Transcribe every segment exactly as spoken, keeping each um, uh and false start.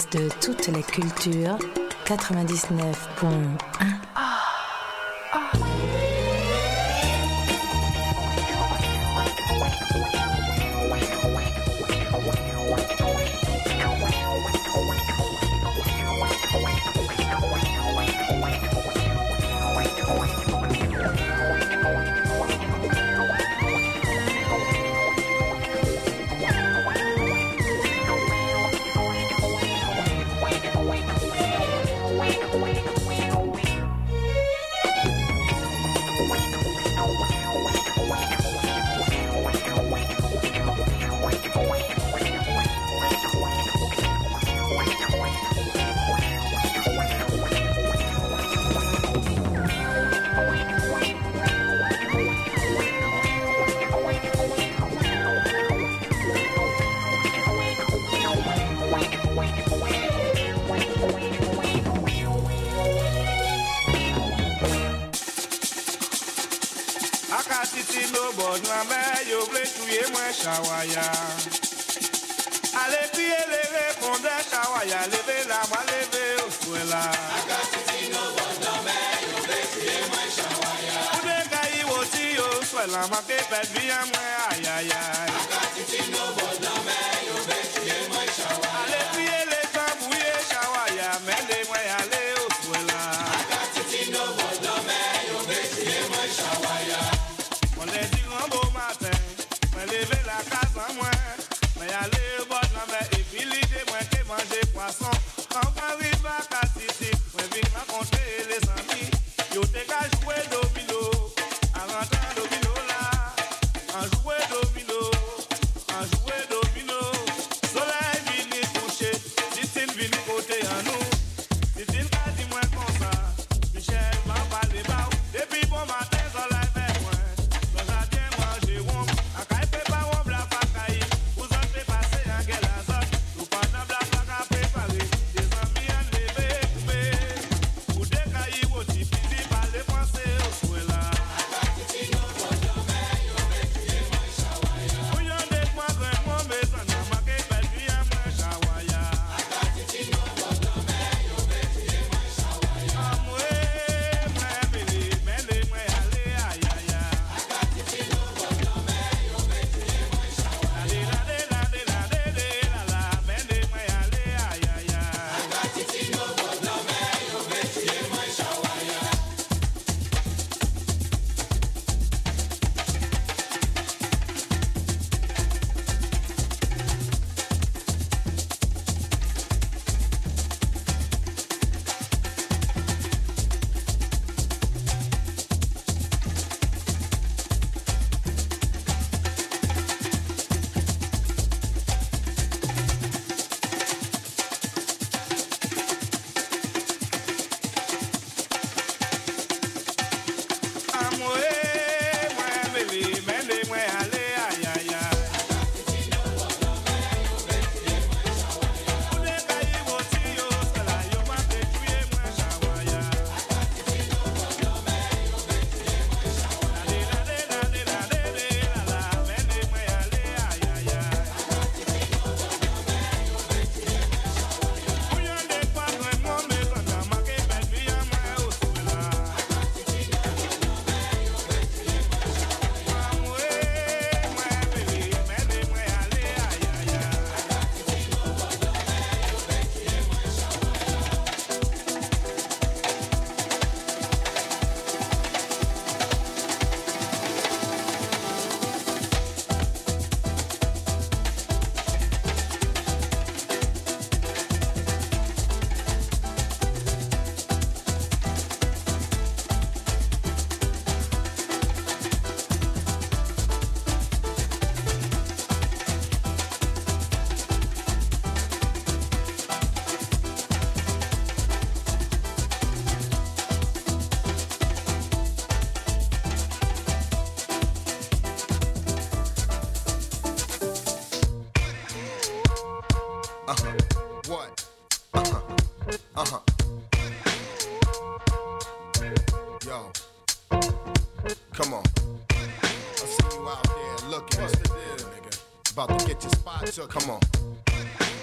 base de toutes les cultures, quatre-vingt-dix-neuf point un. Chawaya. Allez crier les répondeurs Chawaya, levez la main, levez au souela. Akatitino bonhomme, yo crier moi Chawaya. Vous dégaillez aussi au souela, manquez pas bien moi aïe aïe aïe. Akatitino bonhomme, yo crier moi Chawaya. Allez crier les tambouillés Chawaya, mêlez-moi aller au souela. Akatitino bonhomme, yo crier moi Chawaya. On les dit un beau matin. Lever la case en moins, mais aller au bord de la mer et puis l'idée moins que manger poisson. Quand on arrive à Cassiti, on vient rencontrer les amis. Yo t'es qu'à jouer domino, en rentrant domino là, en jouer domino, en jouer domino. Soleil vini coucher, Titine vini côté en nous. Titine qu'a dit moins comme ça, Michel m'a parlé bas. Depuis bon matin, soleil vers moi, dans la jardin manger rond. About to get your spot took. Come on.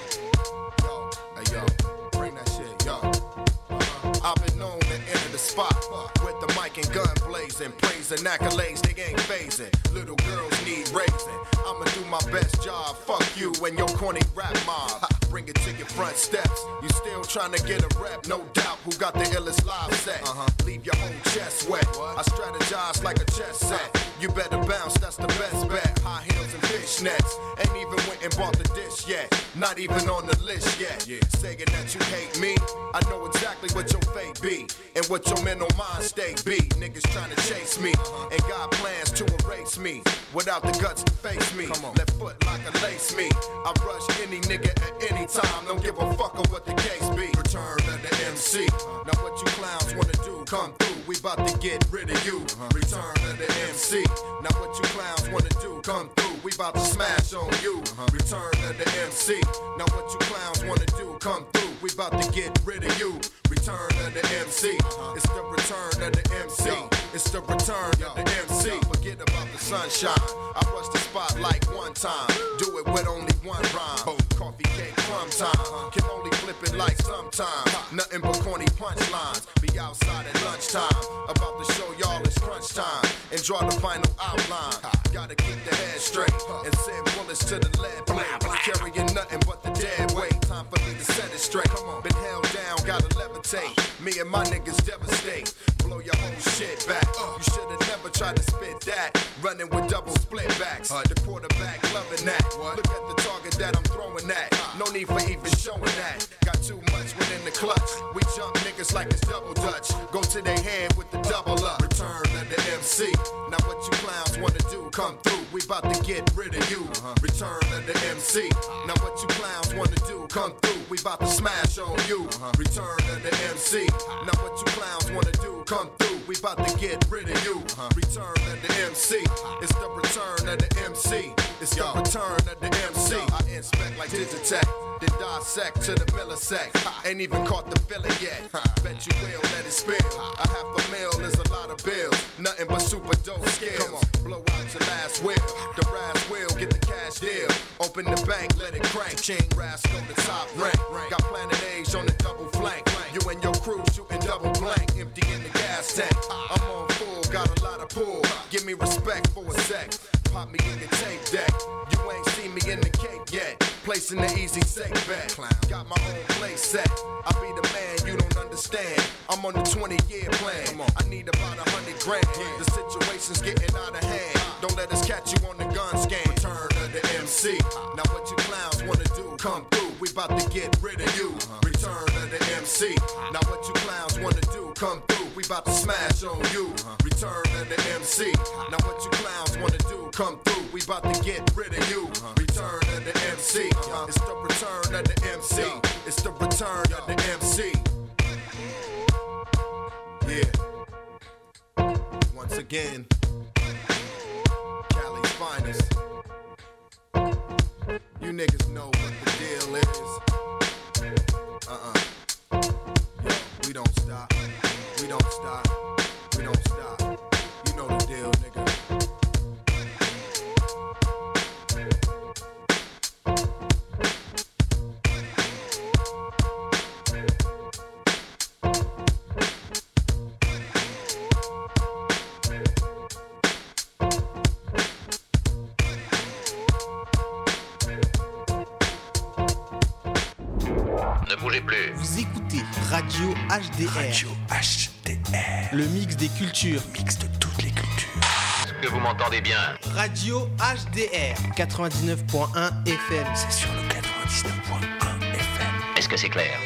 Yo, hey yo, bring that shit, yo. Uh-huh. I've been known to enter the spot with the mic and gun blazing, praising accolades, they ain't phasing. Little girls need raising. I'ma do my best job. Fuck you and your corny rap mob. Bring it to your front steps. You still trying to get a rep, no doubt. Who got the illest live set? Uh-huh. Leave your whole chest wet. What? I strategize like a chess set. You better bounce, that's the best bet. High heels and fishnets. Ain't even went and bought the dish yet. Not even on the list yet. Yeah. Saying that you hate me, I know exactly what your fate be and what your mental mind state be. Niggas trying to chase me uh-huh. and got plans to erase me without the guts to face me. Left foot like a lace me. I rush any nigga at any time. Don't give a fuck of what the case be. Return of the M C. Now what you clowns wanna do? Come through. We about to get rid of you. Return of the M C. Now what you clowns wanna do? Come through. We about to smash on you. Return of the M C. Now what you clowns wanna do? Come through. We about to get rid of you. Return of the M C. It's the return of the M C. It's the return of the M C. Forget about the sunshine. I rush the spot like one time. Do it with only one rhyme. Coffee cake crumb time. Can only flip it like sometimes. Nothing but corny punchlines. Be outside at lunchtime. About to show y'all it's crunch time. And draw the final outline. Gotta keep the head straight. And send bullets to the lead plate. Carrying nothing but the dead weight. Time for me to set it straight. Been held down, gotta levitate. Me and my niggas devastate. Blow your whole shit back. You should've never tried to spit that. Running with double split backs. The quarterback loving that. Look at the target that I'm throwing at. No need for even showing that. Got too much within the clutch. We jump niggas like it's double dutch. Go to their head with the double up. Return of the M C. Now what you clowns wanna do? Come through. We about to get rid of you. Return of the M C. Now what you clowns wanna do? Come through. We about to smash on you. Return of the M C. Now what you clowns wanna do? Come through. We about to get rid of you. Return of the M C. It's the return of the M C. It's the return of the M C. I inspect like Digitech, then dissect to the millisect. Ain't even caught the feeling yet. Bet you will let it spill. A half a mil is a lot of bills. Nothing but super dope skills. Blow out your last will. The Raz will get the cash deal. Open the bank, let it crank. Chain Rascal the top rank. Got Planet Age on the double flank. You and your crew shooting double blank. Empty in the gas tank. I'm on full, got a lot of pull. Give me respect for a sec. Pop me in your tape deck. You ain't seen me in the cake yet. Placing the easy safe bet. Got my own place set. I be the man you don't understand. I'm on the twenty year plan. I need about a hundred grand. The situation's getting out of hand. Don't let us catch you on the gun scan. Return of the M C. Now what you clowns wanna do? Come through. We about to get rid of you. Return of the M C. Now what you clowns wanna do? Come through. We about to smash on you. Return of the M C. Now what you clowns wanna do? Come through. We about to get rid of you. Return of the M C. It's the return of the M C. It's the return of the M C. Yeah. Once again, Cali's finest. You niggas know what the deal is. Uh-uh. Yo, we don't stop. We don't stop. We don't stop. You know the deal, nigga. Ne bougez plus. Vous écoutez Radio H D R. Radio H D R. Le mix des cultures. Mix de toutes les cultures. Est-ce que vous m'entendez bien? Radio H D R. quatre-vingt-dix-neuf point un F M. C'est sur le quatre-vingt-dix-neuf point un F M. Est-ce que c'est clair?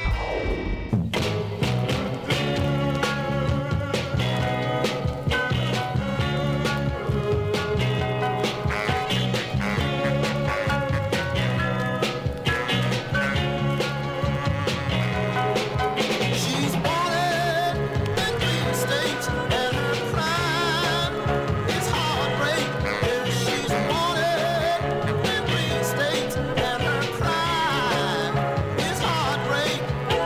States and her crime is heartbreak.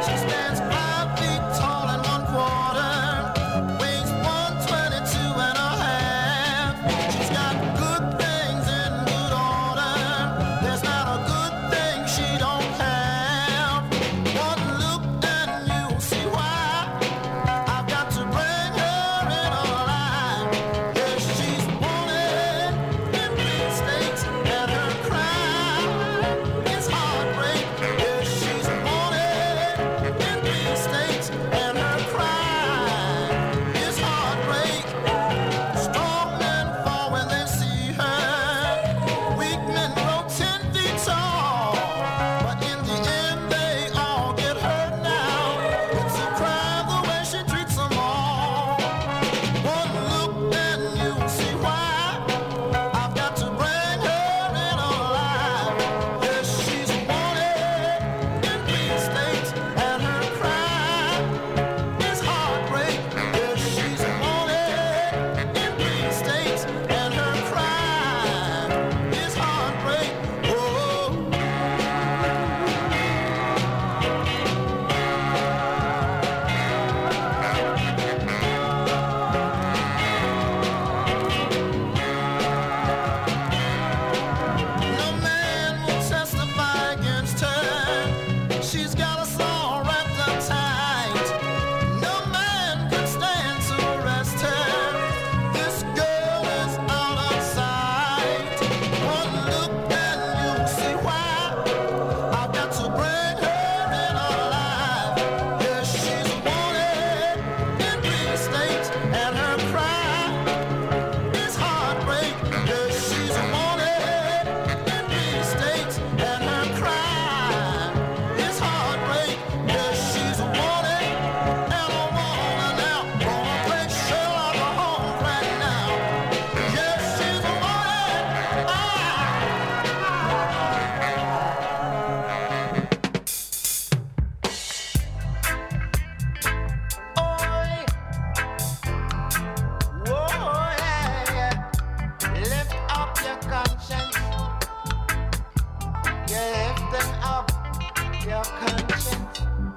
your conscience.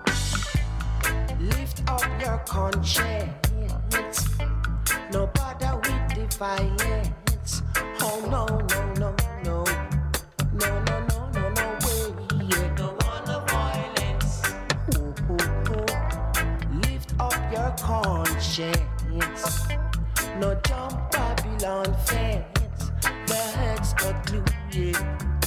Lift up your conscience. No bother with the violence. Oh no, no, no, no. No, no, no, no, no way. Yeah. No want no violence. Ooh, ooh, ooh. Lift up your conscience. No jump Babylon fence. The heads are glued, yeah.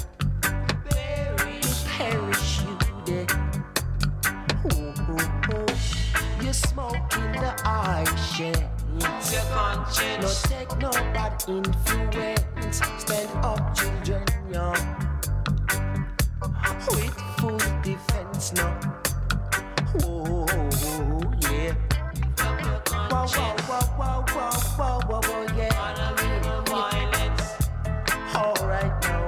Perish you there. Ooh, ooh, ooh. You smoke in the eye shade. Your conscience. No take no bad influence. Stand up, children, young. With full defense now. Oh, yeah. Wow, wow, wow, wow, wow, wow, wow, wow, yeah. Violence. All right now.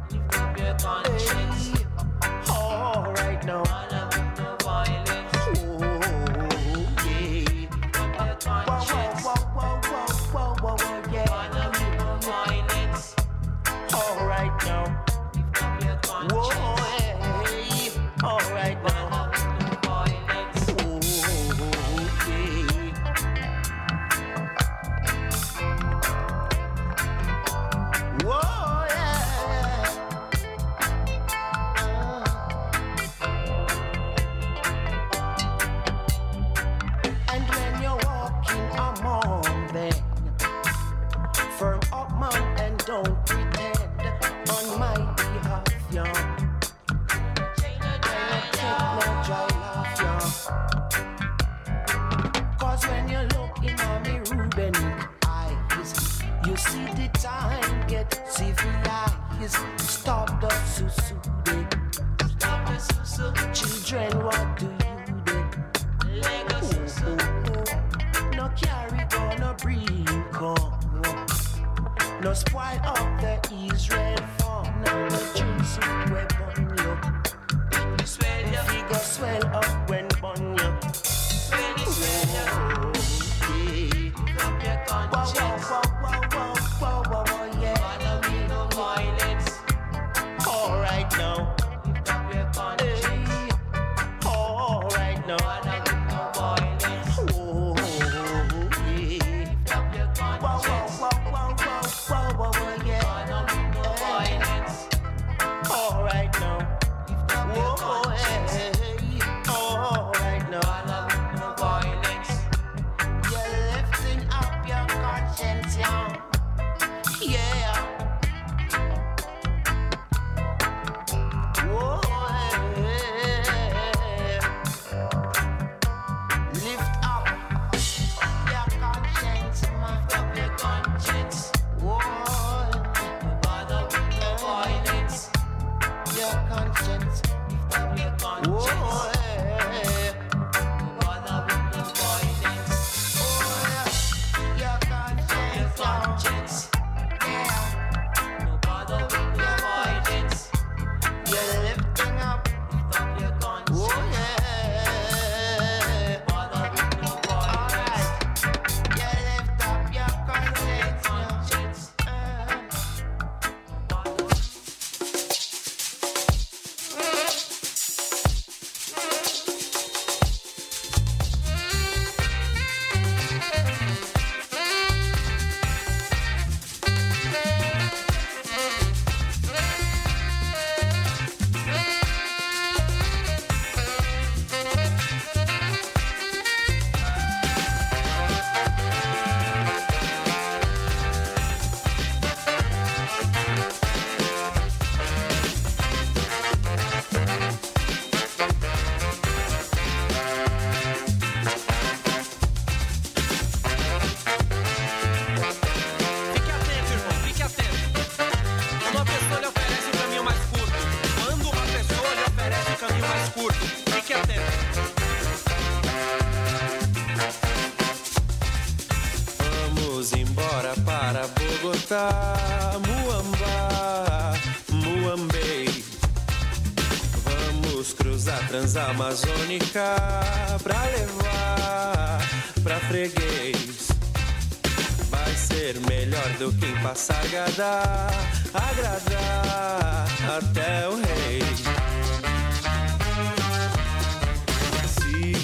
Hey. All right now. Violence. Oh, yeah. Wow, wow, wow, wow, wow, wow, wow, wow, yeah. Violence. All right now. Whoa, hey. All right now. Don't pretend on my behalf, young. Take no dry laugh, young. Cause when you look in on me Rubenic eyes, you see the time get civilized. Stop the susu, day. Stop the susu. Children, what do you do? Lego susu. No carry on, no bring come. No spoil up the Israel farm. No, no drink soup when bun you. You swell your figure swell up when bun you. Swell it, swell you. Lift up your conscience. Wow, wow, wow, wow, wow, wow, yeah. Bother me no violence. All right now. Lift up your conscience. Hey. All right now. Bother me no violence. Oh, yeah. Lift up your conscience. Wow, wow, wow, wow, wow. Wow, wow, wow, yeah. No violence. All right now. Whoa, hey. All right now. No violence. You're lifting up your conscience, young. Yeah. Whoa, hey. Lift up your conscience, man. Lift up your conscience. Your conscience, lift up your conscience. Whoa, yeah. No bother with no violence. Oh, yeah. Your conscience, your conscience. Yeah. No bother with no violence. You're lifting up, lift up your conscience. Oh, yeah. No bother with no violence. Alright. You lift up your conscience, conscience. Bogotá, Muamba, Muambei. Vamos cruzar Transamazônica pra levar pra freguês. Vai ser melhor do que em Passargada, agradar até o rei.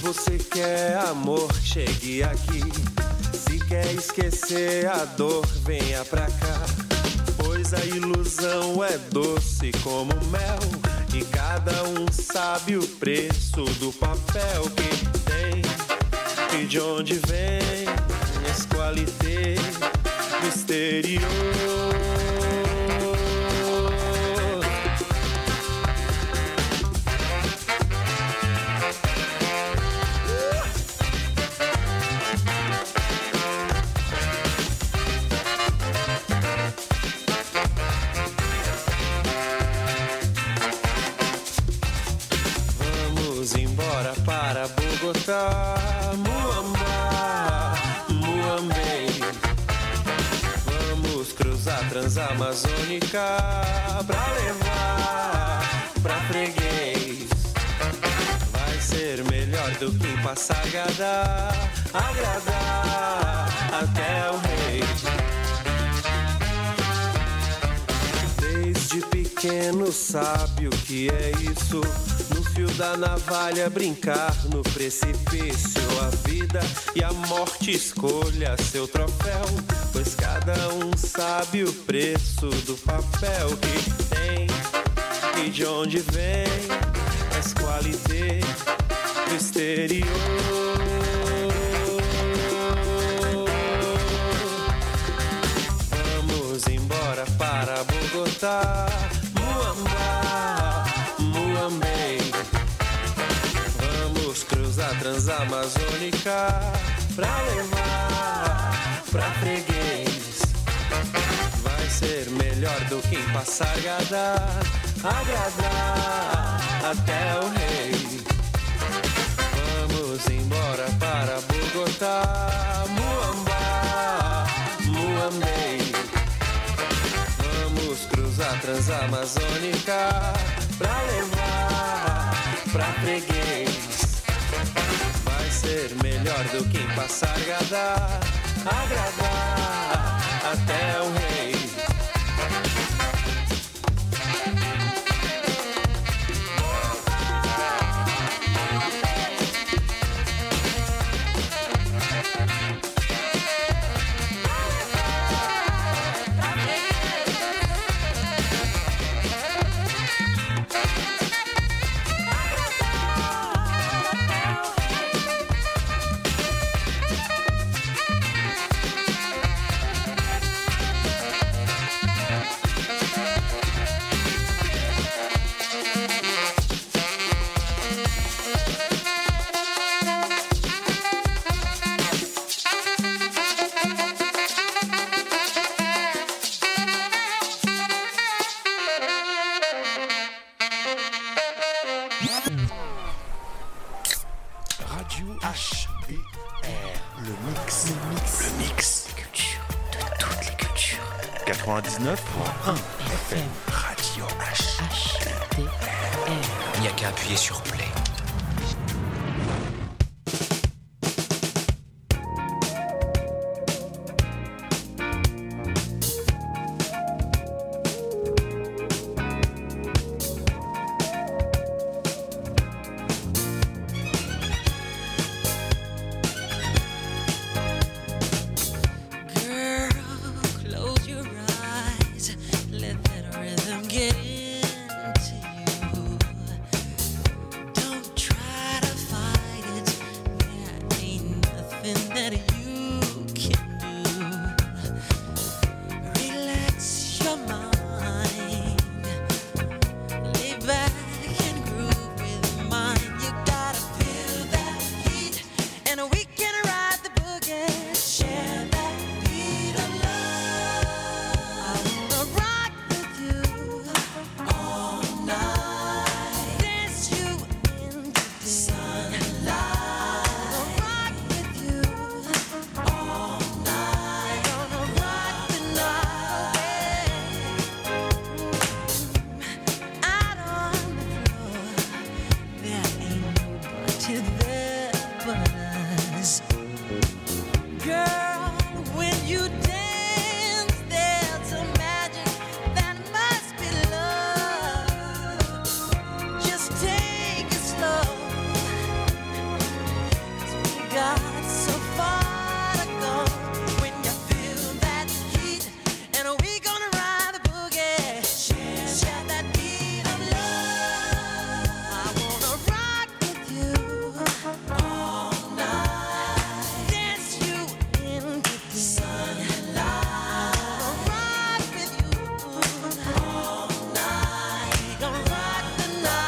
você quer amor, chegue aqui. Se quer esquecer a dor, venha pra cá. Pois a ilusão é doce como mel, e cada um sabe o preço do papel que tem e de onde vem esse qualité do exterior. Muamba, Muambei. Vamos cruzar Transamazônica pra levar pra freguês. Vai ser melhor do que em Passargada, agradar até o rei. Desde pequeno sabe o que é isso. No fio da navalha brincar no precipício. A vida e a morte escolha seu troféu, pois cada um sabe o preço do papel que tem e de onde vem essa qualité do exterior. Vamos embora para Bogotá, Muamba, Muambei. Vamos cruzar Transamazônica pra levar pra freguês. Vai ser melhor do que em Passargada, agradar até o rei. Vamos embora para Bogotá, Muamba, Muambei. Vamos cruzar Transamazônica pra levar pra freguês. Vai ser melhor do que em Passargada, agradar até o rei. quatre-vingt-dix-neuf point un F M. Radio H. H T R. Il n'y a qu'à appuyer sur play.